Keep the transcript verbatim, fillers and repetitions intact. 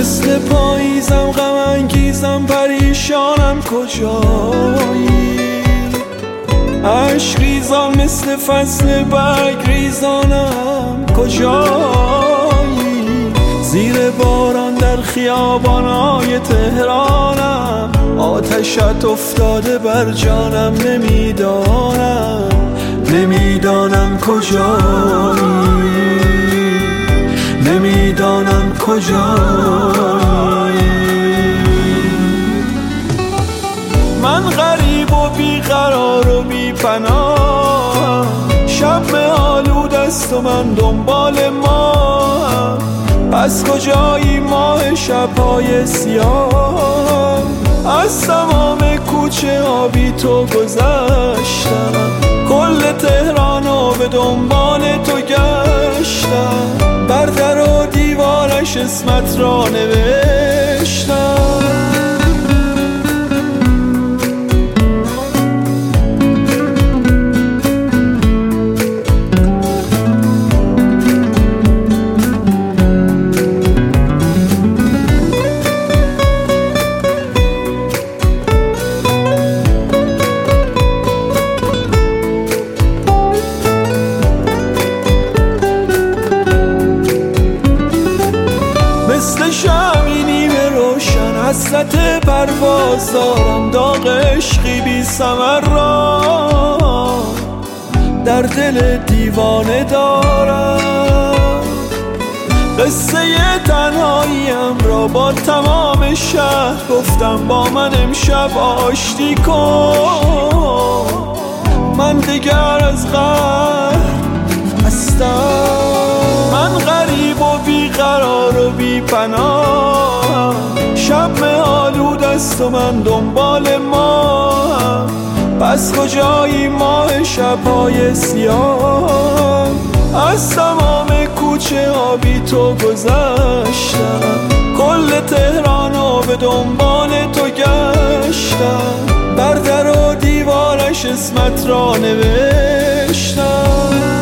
مثل پاییزم غم انگیزم پریشانم کجایی؟ عشق ریزان مثل فصل برگ ریزانم کجایی؟ زیر باران در خیابانای تهرانم، آتشت افتاده بر جانم، نمیدانم نمیدانم کجایی، نمیدانم کجایی. من غریب و بیقرار و بی پناه، شب آلود است و من دنبال ماه. پس کجایی ماه شبهای سیاه؟ از تمام کوچه آبی تو گذشتم، کل تهرانو به دنبال تو گشتم، بر در و دیوارش اسمت را نوشتم. مثل شمعی نیمه روشن حسرت پرواز دارم، داغ عشقی بی ثمر را در دل دیوانه دارم. قصه تنهاییم را با تمام شهر گفتم، با من امشب آشتی کن، من دیگر از قهر هستم. من غریب و بیقرار و بی پناه، شب آلود است و من دنبال ماه. پس کجایی ماه شبهای سیاه؟ از تمام کوچه آبی تو گذشتم، کل تهرانو به دنبال تو گشتم، بر در و دیوارش اسمت را نوشتم.